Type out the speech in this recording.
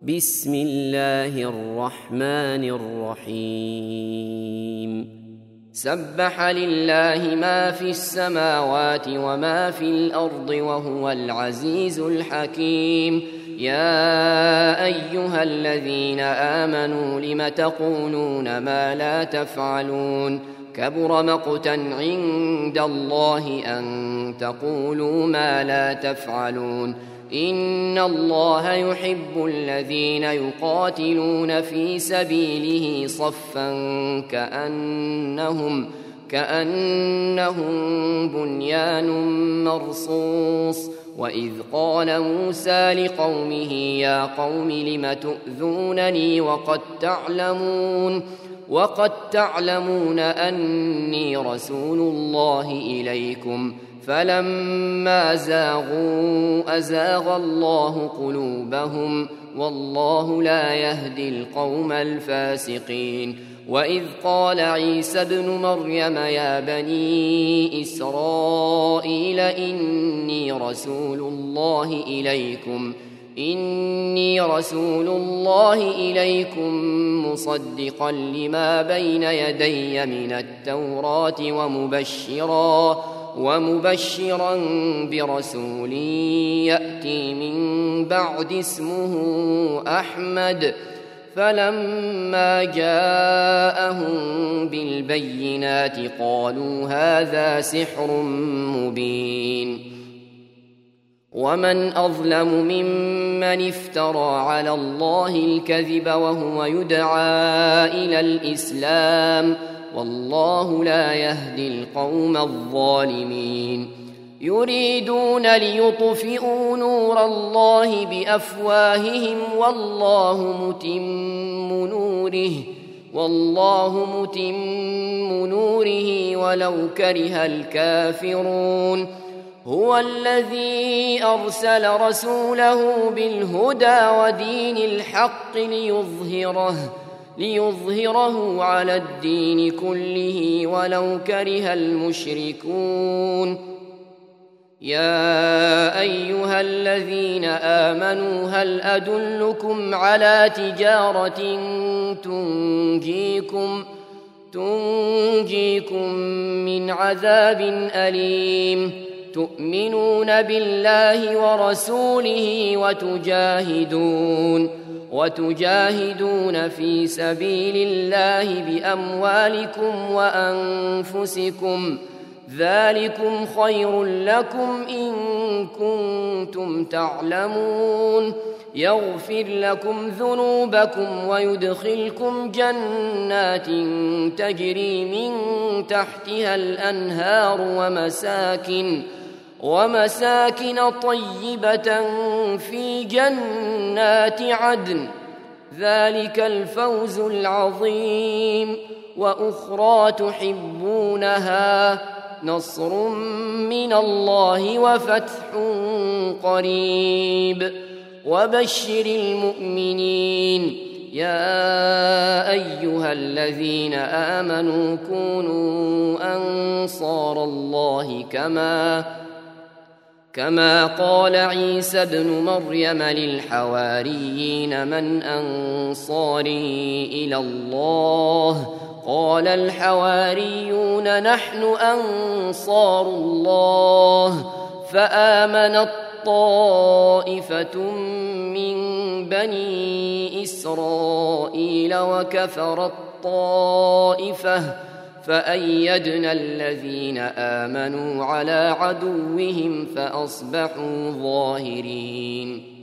بسم الله الرحمن الرحيم سبح لله ما في السماوات وما في الأرض وهو العزيز الحكيم. يا أيها الذين آمنوا لم تقولون ما لا تفعلون كبر مقتا عند الله أن تقولوا ما لا تفعلون. إن الله يحب الذين يقاتلون في سبيله صفا كأنهم بنيان مرصوص. وإذ قال موسى لقومه يا قوم لم تؤذونني وقد تعلمون أني رسول الله إليكم فلما زاغوا أزاغ الله قلوبهم والله لا يهدي القوم الفاسقين. وإذ قال عيسى ابن مريم يا بني إسرائيل إني رسول الله إليكم مصدقا لما بين يدي من التوراة ومبشرا برسول يأتي من بعد اسمه أحمد. فلما جاءهم بالبينات قالوا هذا سحر مبين. ومن أظلم ممن افترى على الله الكذب وهو يدعى إلى الإسلام والله لا يهدي القوم الظالمين. يريدون ليطفئوا نور الله بأفواههم والله متم نوره ولو كره الكافرون. هو الذي أرسل رسوله بالهدى ودين الحق ليظهره على الدين كله ولو كره المشركون. يا أيها الذين آمنوا هل أدلكم على تجارة تنجيكم من عذاب أليم تؤمنون بالله ورسوله وتجاهدون في سبيل الله بأموالكم وأنفسكم ذلكم خير لكم إن كنتم تعلمون. يغفر لكم ذنوبكم ويدخلكم جنات تجري من تحتها الأنهار ومساكن طيبة في جنات عدن ذلك الفوز العظيم. وأخرى تحبونها نصر من الله وفتح قريب وبشر المؤمنين. يا أيها الذين آمنوا كونوا أنصار الله كما قال عيسى ابن مريم للحواريين من أنصاري إلى الله قال الحواريون نحن أنصار الله. فآمنت طائفة من بني إسرائيل وكفرت طائفة فأيدنا الذين آمنوا على عدوهم فأصبحوا ظاهرين.